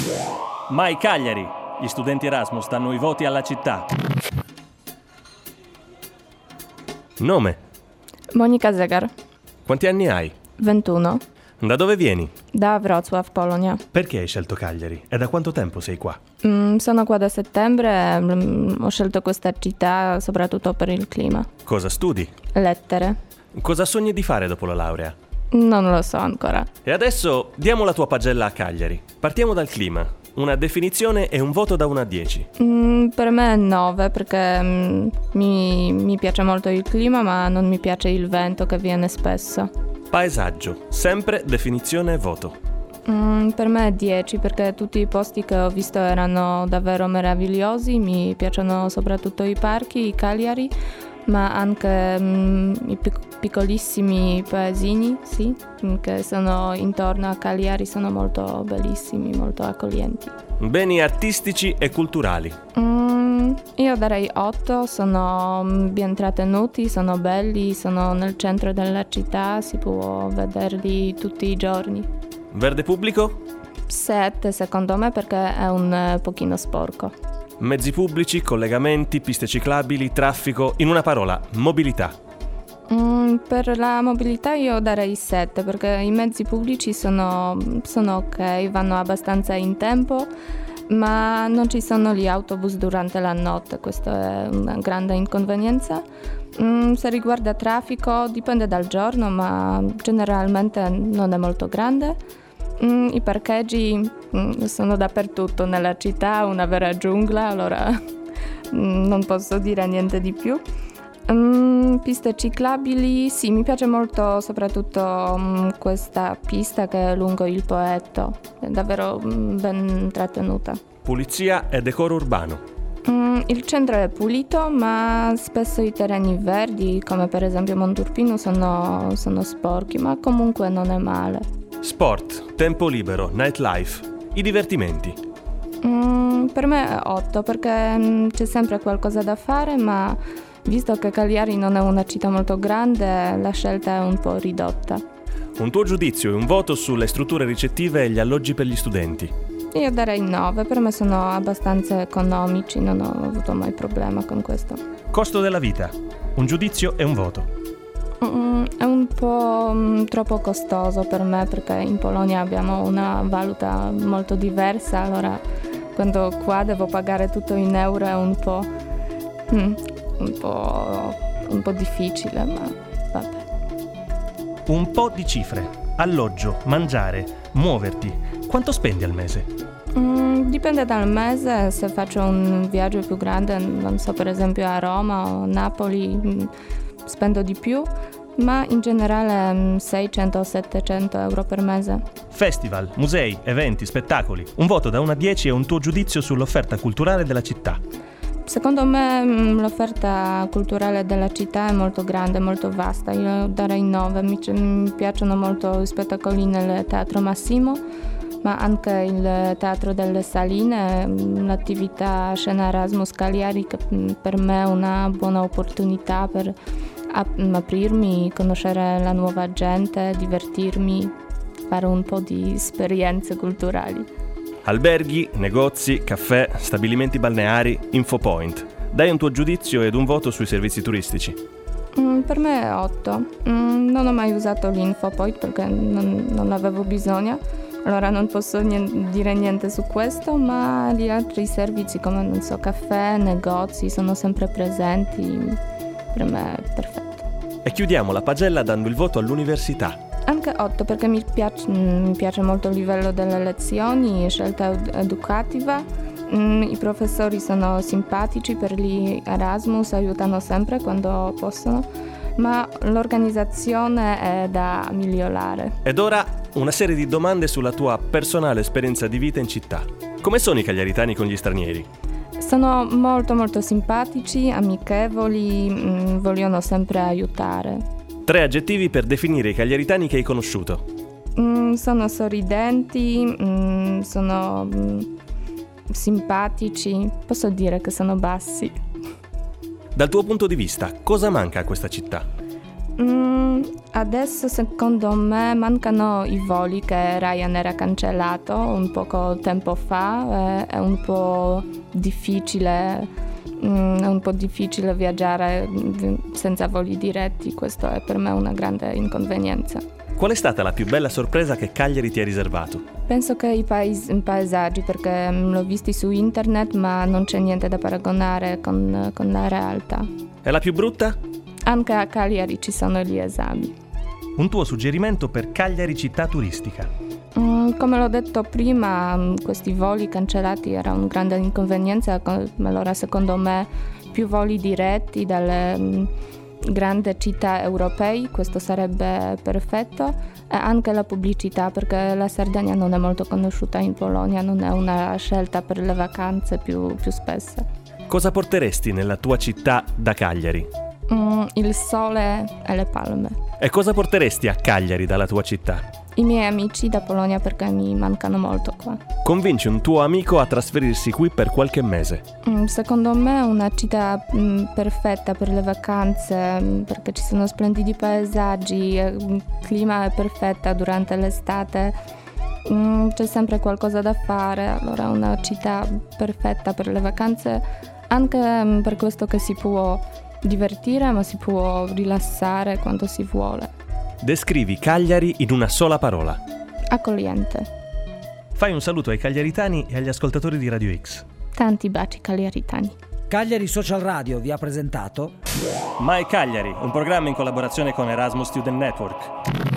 Mai Cagliari! Gli studenti Erasmus danno i voti alla città. Nome? Monika Zegar, Quanti anni hai? 21, Da dove vieni? da Wrocław, Polonia. Perché hai scelto Cagliari? E da quanto tempo sei qua? Sono qua da settembre, ho scelto questa città soprattutto per il clima. Cosa studi? Lettere. Cosa sogni di fare dopo la laurea? Non lo so ancora. E adesso diamo la tua pagella a Cagliari. Partiamo dal clima. Una definizione e un voto da 1 a 10. Per me è 9 perché mi piace molto il clima, ma non mi piace il vento che viene spesso. Paesaggio. Sempre definizione e voto. Per me è 10 perché tutti i posti che ho visto erano davvero meravigliosi. Mi piacciono soprattutto i parchi, i Cagliari, ma anche i piccolissimi paesini, sì, che sono intorno a Cagliari, sono molto bellissimi, molto accoglienti. Beni artistici e culturali. Io darei 8, sono ben trattenuti, sono belli, sono nel centro della città, si può vederli tutti i giorni. Verde pubblico? 7 secondo me perché è un pochino sporco. Mezzi pubblici, collegamenti, piste ciclabili, traffico. In una parola, mobilità. Per la mobilità io darei 7 perché i mezzi pubblici sono ok, vanno abbastanza in tempo, ma non ci sono gli autobus durante la notte, questa è una grande inconvenienza. Se riguarda traffico dipende dal giorno, ma generalmente non è molto grande. I parcheggi sono dappertutto nella città, una vera giungla, allora non posso dire niente di più. Piste ciclabili, sì, mi piace molto soprattutto questa pista che è lungo il Poetto, è davvero ben trattenuta. Pulizia e decoro urbano. Il centro è pulito, ma spesso i terreni verdi, come per esempio Monturpino, sono sporchi, ma comunque non è male. Sport, tempo libero, nightlife. I divertimenti. Per me è 8 perché c'è sempre qualcosa da fare, ma visto che Cagliari non è una città molto grande, la scelta è un po' ridotta. Un tuo giudizio e un voto sulle strutture ricettive e gli alloggi per gli studenti. Io darei 9, per me sono abbastanza economici, non ho avuto mai problema con questo. Costo della vita. Un giudizio e un voto. È un po' troppo costoso per me perché in Polonia abbiamo una valuta molto diversa, allora quando qua devo pagare tutto in euro è un po' difficile, ma vabbè. Un po' di cifre. Alloggio, mangiare, muoverti. Quanto spendi al mese? Dipende dal mese, se faccio un viaggio più grande, non so, per esempio a Roma o Napoli, spendo di più, ma in generale 600-700 euro per mese. Festival, musei, eventi, spettacoli. Un voto da 1 a 10 e un tuo giudizio sull'offerta culturale della città. Secondo me l'offerta culturale della città è molto grande, molto vasta. Io darei 9, mi piacciono molto gli spettacoli nel Teatro Massimo, ma anche il Teatro delle Saline, l'attività Scena Erasmus Cagliari che per me è una buona opportunità per aprirmi, conoscere la nuova gente, divertirmi, fare un po' di esperienze culturali. Alberghi, negozi, caffè, stabilimenti balneari, infopoint. Dai un tuo giudizio ed un voto sui servizi turistici. Per me è 8. Non ho mai usato l'Infopoint perché non avevo bisogno, allora non posso dire niente su questo, ma gli altri servizi come, non so, caffè, negozi sono sempre presenti, per me è perfetto. E chiudiamo la pagella dando il voto all'università. Anche 8 perché mi piace molto il livello delle lezioni, scelta educativa, i professori sono simpatici, per gli Erasmus aiutano sempre quando possono, ma l'organizzazione è da migliorare. Ed ora una serie di domande sulla tua personale esperienza di vita in città. Come sono i cagliaritani con gli stranieri? Sono molto molto simpatici, amichevoli, vogliono sempre aiutare. 3 aggettivi per definire i cagliaritani che hai conosciuto. Sono sorridenti, sono simpatici, posso dire che sono bassi. Dal tuo punto di vista, cosa manca a questa città? Adesso secondo me mancano i voli che Ryanair ha cancellato un poco tempo fa, è un po' difficile viaggiare senza voli diretti, questo è per me una grande inconvenienza. Qual è stata la più bella sorpresa che Cagliari ti ha riservato? Penso che i paesaggi, perché l'ho visti su internet ma non c'è niente da paragonare con la realtà. E la più brutta? Anche a Cagliari ci sono gli esami. Un tuo suggerimento per Cagliari città turistica? Come l'ho detto prima, questi voli cancellati era una grande inconvenienza, allora secondo me più voli diretti dalle grandi città europee, questo sarebbe perfetto, e anche la pubblicità, perché la Sardegna non è molto conosciuta in Polonia, non è una scelta per le vacanze più spesse. Cosa porteresti nella tua città da Cagliari? Il sole e le palme. E cosa porteresti a Cagliari dalla tua città? I miei amici da Polonia, perché mi mancano molto qua. Convinci un tuo amico a trasferirsi qui per qualche mese. Secondo me è una città perfetta per le vacanze, perché ci sono splendidi paesaggi, il clima è perfetto durante l'estate, c'è sempre qualcosa da fare, allora è una città perfetta per le vacanze, anche per questo che si può divertire ma si può rilassare quando si vuole. Descrivi Cagliari in una sola parola. Accogliente. Fai un saluto ai cagliaritani e agli ascoltatori di Radio X. Tanti baci cagliaritani. Cagliari Social Radio vi ha presentato My Cagliari, un programma in collaborazione con Erasmus Student Network.